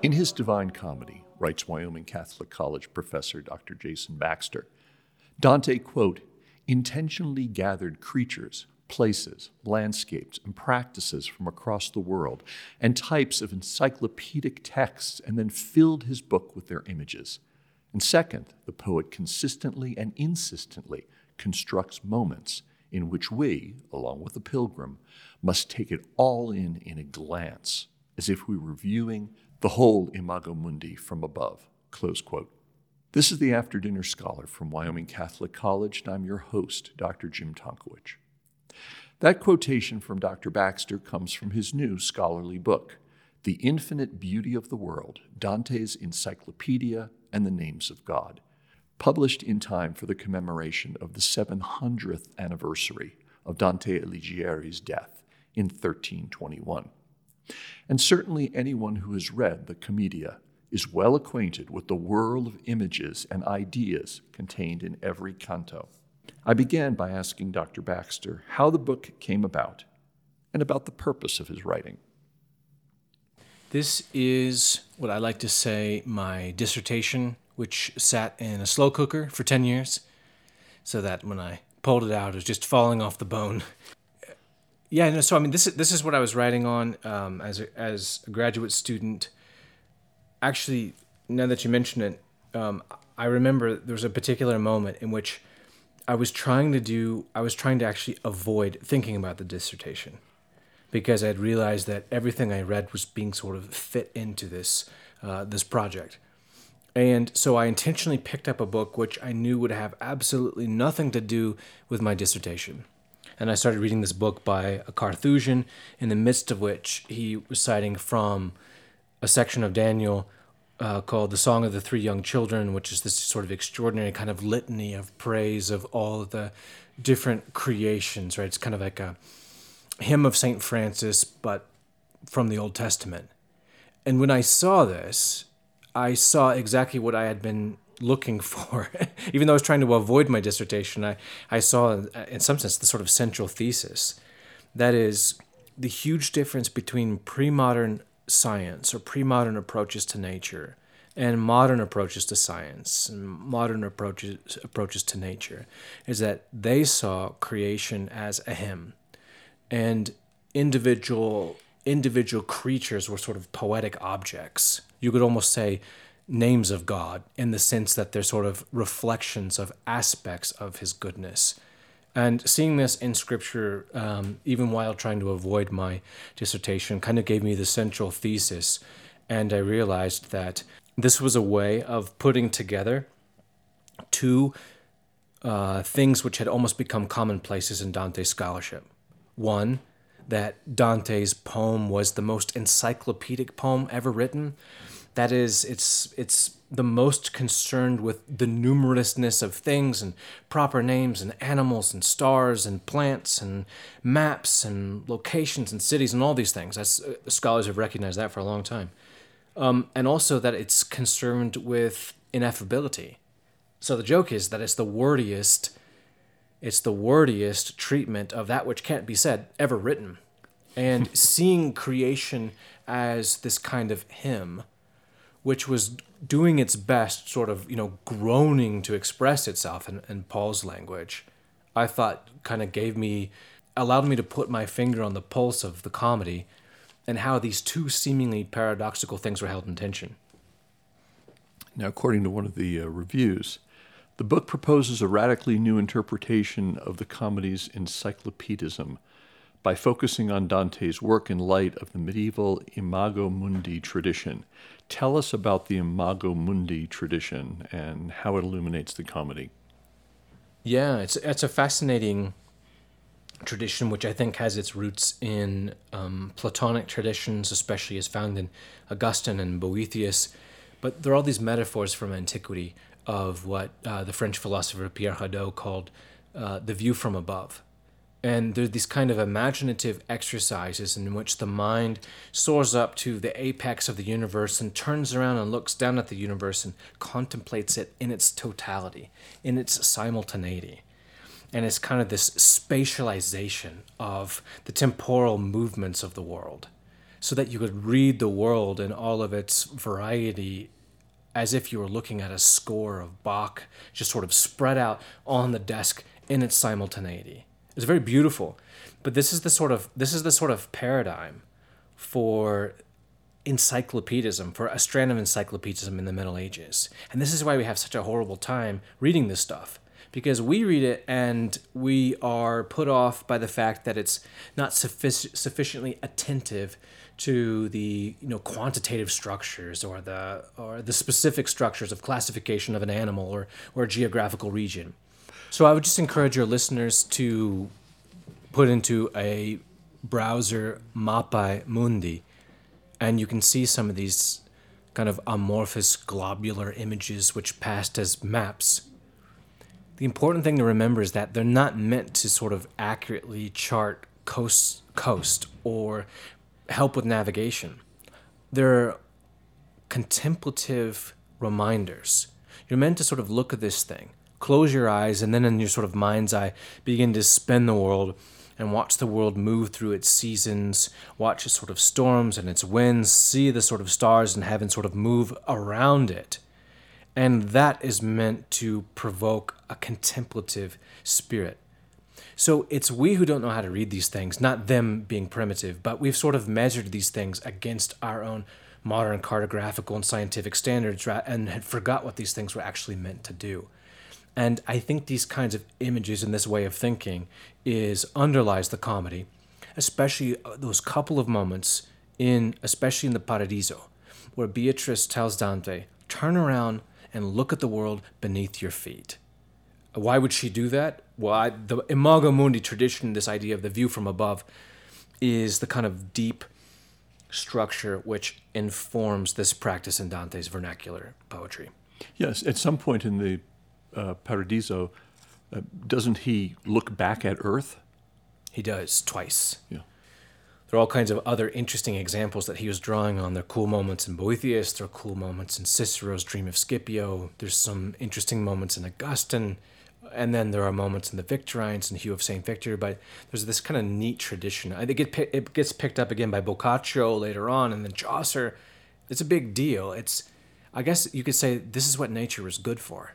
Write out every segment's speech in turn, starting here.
In his Divine Comedy, writes Wyoming Catholic College professor Dr. Jason Baxter, Dante, quote, intentionally gathered creatures, places, landscapes, and practices from across the world and types of encyclopedic texts and then filled his book with their images. And second, the poet consistently and insistently constructs moments in which we, along with the pilgrim, must take it all in a glance, as if we were viewing the whole Imago Mundi from above, close quote. This is the After Dinner Scholar from Wyoming Catholic College, and I'm your host, Dr. Jim Tonkowich. That quotation from Dr. Baxter comes from his new scholarly book, The Infinite Beauty of the World, Dante's Encyclopedia and the Names of God, published in time for the commemoration of the 700th anniversary of Dante Alighieri's death in 1321. And certainly anyone who has read the Commedia is well acquainted with the whirl of images and ideas contained in every canto. I began by asking Dr. Baxter how the book came about and about the purpose of his writing. This is what I like to say my dissertation, which sat in a slow cooker for 10 years, so that when I pulled it out, it was just falling off the bone. Yeah, no, so I mean, this is what I was writing on as a graduate student. Actually, now that you mention it, I remember there was a particular moment in which I was trying to actually avoid thinking about the dissertation, because I had realized that everything I read was being sort of fit into this project. And so I intentionally picked up a book which I knew would have absolutely nothing to do with my dissertation. And I started reading this book by a Carthusian, in the midst of which he was citing from a section of Daniel called The Song of the Three Young Children, which is this sort of extraordinary kind of litany of praise of all of the different creations, right? It's kind of like a hymn of St. Francis, but from the Old Testament. And when I saw this, I saw exactly what I had been looking for. Even though I was trying to avoid my dissertation, I saw, in some sense, the sort of central thesis. That is, the huge difference between pre-modern science or pre-modern approaches to nature and modern approaches to science and modern approaches to nature is that they saw creation as a hymn, and individual creatures were sort of poetic objects. You could almost say names of God, in the sense that they're sort of reflections of aspects of his goodness. And seeing this in Scripture, even while trying to avoid my dissertation, kind of gave me the central thesis. And I realized that this was a way of putting together two things which had almost become commonplaces in Dante's scholarship. One, that Dante's poem was the most encyclopedic poem ever written. That is, it's the most concerned with the numerousness of things and proper names and animals and stars and plants and maps and locations and cities and all these things. Scholars have recognized that for a long time. And also that it's concerned with ineffability. So the joke is that it's the wordiest treatment of that which can't be said ever written. And seeing creation as this kind of hymn, which was doing its best, sort of, groaning to express itself in Paul's language, I thought kind of allowed me to put my finger on the pulse of the comedy and how these two seemingly paradoxical things were held in tension. Now, according to one of the reviews, the book proposes a radically new interpretation of the comedy's encyclopedism by focusing on Dante's work in light of the medieval Imago Mundi tradition. Tell us about the Imago Mundi tradition and how it illuminates the comedy. Yeah, it's a fascinating tradition, which I think has its roots in Platonic traditions, especially as found in Augustine and Boethius. But there are all these metaphors from antiquity of what the French philosopher Pierre Hadot called the view from above. And there are these kind of imaginative exercises in which the mind soars up to the apex of the universe and turns around and looks down at the universe and contemplates it in its totality, in its simultaneity. And it's kind of this spatialization of the temporal movements of the world. so that you could read the world in all of its variety as if you were looking at a score of Bach just sort of spread out on the desk in its simultaneity. It's very beautiful. But this is the sort of paradigm for encyclopedism, for a strand of encyclopedism in the Middle Ages. And this is why we have such a horrible time reading this stuff. Because we read it and we are put off by the fact that it's not sufficiently attentive to the quantitative structures or the specific structures of classification of an animal or a geographical region. So I would just encourage your listeners to put into a browser Mappae Mundi, and you can see some of these kind of amorphous globular images which passed as maps. The important thing to remember is that they're not meant to sort of accurately chart coast or help with navigation. They're contemplative reminders. You're meant to sort of look at this thing, close your eyes, and then in your sort of mind's eye begin to spin the world and watch the world move through its seasons, watch its sort of storms and its winds, see the sort of stars in heaven sort of move around it. And that is meant to provoke a contemplative spirit. So it's we who don't know how to read these things, not them being primitive, but we've sort of measured these things against our own modern cartographical and scientific standards and had forgot what these things were actually meant to do. And I think these kinds of images and this way of thinking underlies the comedy, especially those couple of moments especially in the Paradiso, where Beatrice tells Dante, turn around and look at the world beneath your feet. Why would she do that? Well, the Imago Mundi tradition, this idea of the view from above, is the kind of deep structure which informs this practice in Dante's vernacular poetry. Yes, at some point in the Paradiso, doesn't he look back at Earth? He does, twice. Yeah. There are all kinds of other interesting examples that he was drawing on. There are cool moments in Boethius, there are cool moments in Cicero's Dream of Scipio, there's some interesting moments in Augustine, and then there are moments in the Victorines and Hugh of St. Victor, but there's this kind of neat tradition. I think it gets picked up again by Boccaccio later on, and then Chaucer. It's a big deal. I guess you could say this is what nature was good for.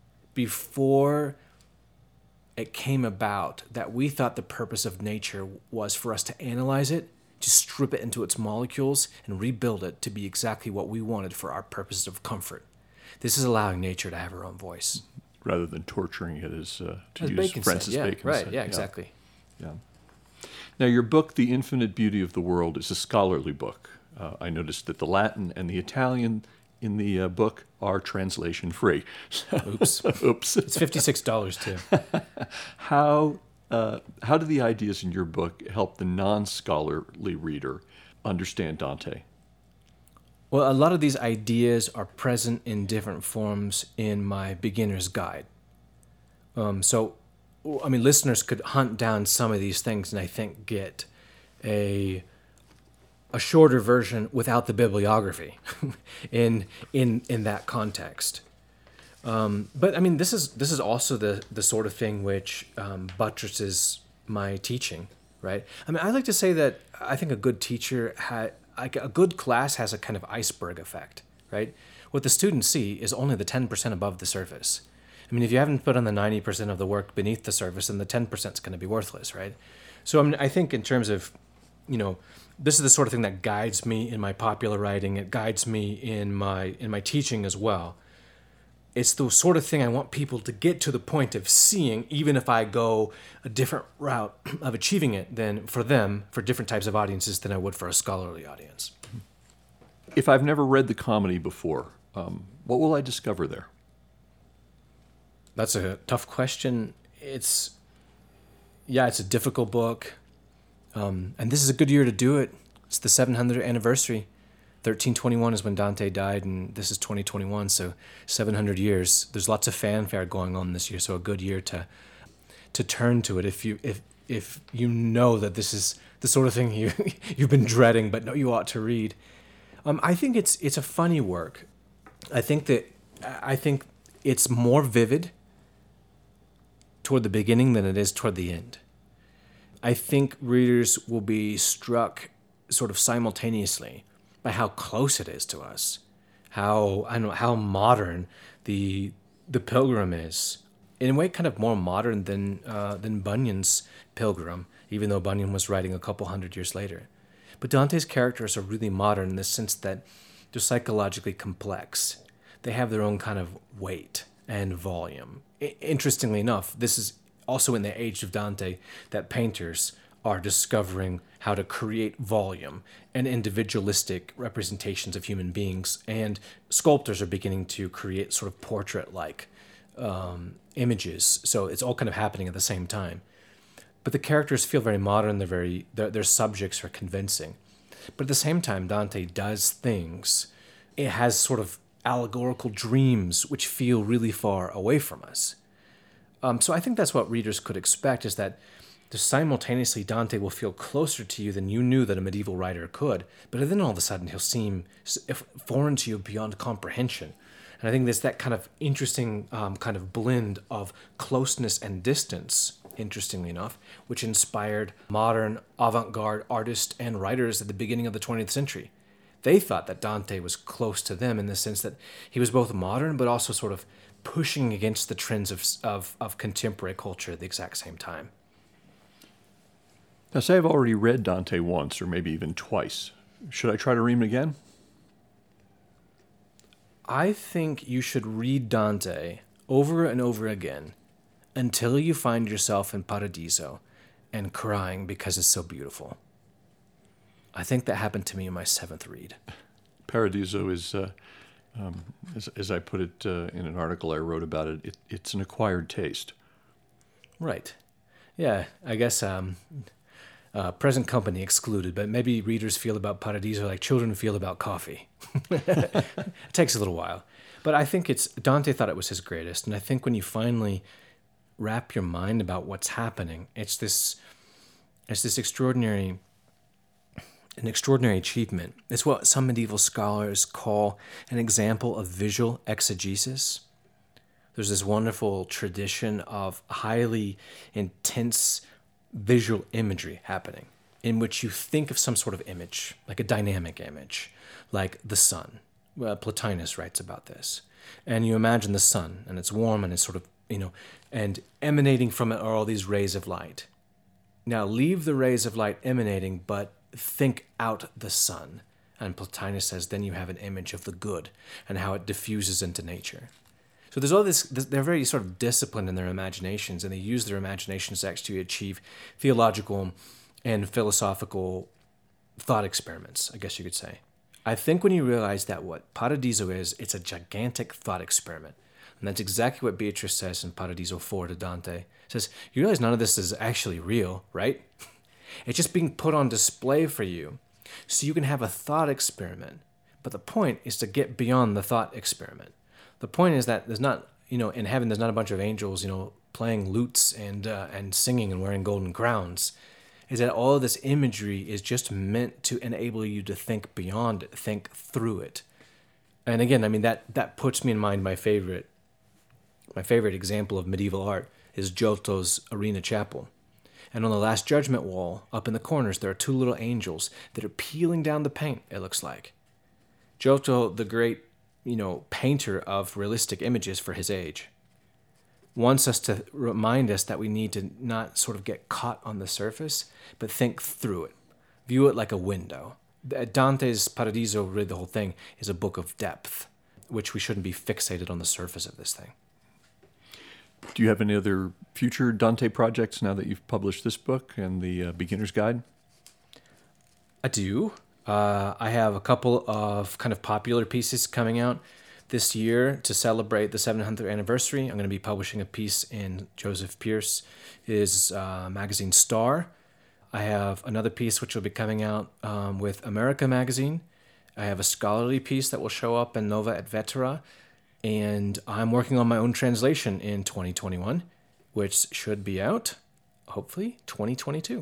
Before it came about that we thought the purpose of nature was for us to analyze it, to strip it into its molecules, and rebuild it to be exactly what we wanted for our purposes of comfort. This is allowing nature to have her own voice. Rather than torturing it as use Bacon Francis said. Bacon Right, said. yeah, exactly. Yeah. Now, your book, The Infinite Beauty of the World, is a scholarly book. I noticed that the Latin and the Italian in the book are translation free. Oops. Oops. It's $56 too. How do the ideas in your book help the non-scholarly reader understand Dante? Well, a lot of these ideas are present in different forms in my beginner's guide. Listeners could hunt down some of these things and I think get a shorter version without the bibliography in that context. But I mean, this is also the sort of thing which buttresses my teaching, right? I mean, I like to say that I think a good teacher a good class has a kind of iceberg effect, right? What the students see is only the 10% above the surface. I mean, if you haven't put on the 90% of the work beneath the surface, then the 10% is going to be worthless, right? So I think in terms of, this is the sort of thing that guides me in my popular writing. It guides me in my teaching as well. It's the sort of thing I want people to get to the point of seeing, even if I go a different route of achieving it than for different types of audiences than I would for a scholarly audience. If I've never read the comedy before, what will I discover there? That's a tough question. It's a difficult book. And this is a good year to do it. It's the 700th anniversary. 1321 is when Dante died, and this is 2021, so 700 years. There's lots of fanfare going on this year, so a good year to turn to it if you know that this is the sort of thing you've been dreading but know you ought to read. I think it's a funny work. I think it's more vivid toward the beginning than it is toward the end. I think readers will be struck sort of simultaneously by how close it is to us, how modern the Pilgrim is. In a way, kind of more modern than Bunyan's Pilgrim, even though Bunyan was writing a couple hundred years later. But Dante's characters are really modern in the sense that they're psychologically complex. They have their own kind of weight and volume. Interestingly enough, this is also in the age of Dante that painters are discovering how to create volume and individualistic representations of human beings, and sculptors are beginning to create sort of portrait-like images. So it's all kind of happening at the same time. But the characters feel very modern. Their subjects are convincing. But at the same time, Dante does things. It has sort of allegorical dreams which feel really far away from us. So I think that's what readers could expect, is that simultaneously Dante will feel closer to you than you knew that a medieval writer could, but then all of a sudden he'll seem foreign to you beyond comprehension. And I think there's that kind of interesting kind of blend of closeness and distance, interestingly enough, which inspired modern avant-garde artists and writers at the beginning of the 20th century. They thought that Dante was close to them in the sense that he was both modern but also sort of pushing against the trends of contemporary culture at the exact same time. Now, say I've already read Dante once or maybe even twice. Should I try to read him again? I think you should read Dante over and over again until you find yourself in Paradiso and crying because it's so beautiful. I think that happened to me in my 7th read. Paradiso is, as I put it in an article I wrote about it, it's an acquired taste. Right. Yeah, I guess present company excluded, but maybe readers feel about Paradiso like children feel about coffee. It takes a little while. But I think Dante thought it was his greatest, and I think when you finally wrap your mind about what's happening, it's this extraordinary achievement. It's what some medieval scholars call an example of visual exegesis. There's this wonderful tradition of highly intense visual imagery happening in which you think of some sort of image, like a dynamic image, like the sun. Well, Plotinus writes about this. And you imagine the sun, and it's warm, and it's sort of, and emanating from it are all these rays of light. Now leave the rays of light emanating, but think out the sun. And Plotinus says, then you have an image of the good and how it diffuses into nature. So there's all this, they're very sort of disciplined in their imaginations, and they use their imaginations to actually achieve theological and philosophical thought experiments, I guess you could say. I think when you realize that what Paradiso is, it's a gigantic thought experiment. And that's exactly what Beatrice says in Paradiso 4 to Dante. It says, you realize none of this is actually real, right? It's just being put on display for you so you can have a thought experiment. But the point is to get beyond the thought experiment. The point is that there's not, in heaven, there's not a bunch of angels, playing lutes and singing and wearing golden crowns. Is that all of this imagery is just meant to enable you to think beyond it, think through it. And again, that puts me in mind my favorite example of medieval art is Giotto's Arena Chapel. And on the Last Judgment wall, up in the corners, there are 2 little angels that are peeling down the paint, it looks like. Giotto, the great painter of realistic images for his age, wants us to remind us that we need to not sort of get caught on the surface, but think through it. View it like a window. Dante's Paradiso, really the whole thing, is a book of depth, which we shouldn't be fixated on the surface of this thing. Do you have any other future Dante projects now that you've published this book and the Beginner's Guide? I do. I have a couple of kind of popular pieces coming out this year to celebrate the 700th anniversary. I'm going to be publishing a piece in Joseph Pierce's magazine Star. I have another piece which will be coming out with America magazine. I have a scholarly piece that will show up in Nova et Vetera. And I'm working on my own translation in 2021, which should be out, hopefully, 2022.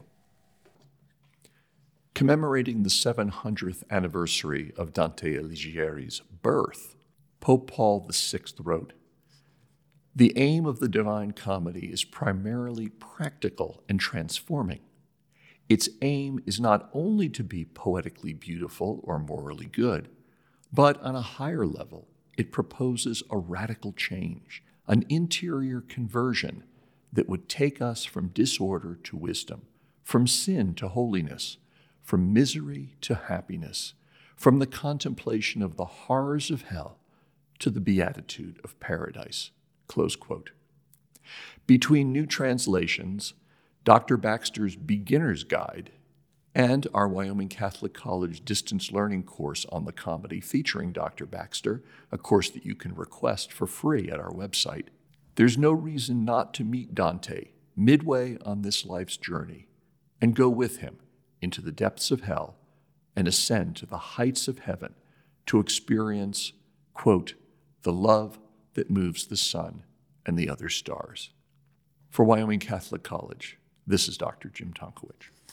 Commemorating the 700th anniversary of Dante Alighieri's birth, Pope Paul VI wrote, "The aim of the Divine Comedy is primarily practical and transforming. Its aim is not only to be poetically beautiful or morally good, but on a higher level, it proposes a radical change, an interior conversion that would take us from disorder to wisdom, from sin to holiness, from misery to happiness, from the contemplation of the horrors of hell to the beatitude of paradise." Close quote. Between new translations, Dr. Baxter's Beginner's Guide, and our Wyoming Catholic College distance learning course on the comedy featuring Dr. Baxter, a course that you can request for free at our website, there's no reason not to meet Dante midway on this life's journey and go with him into the depths of hell and ascend to the heights of heaven to experience, quote, "the love that moves the sun and the other stars." For Wyoming Catholic College, this is Dr. Jim Tonkowich.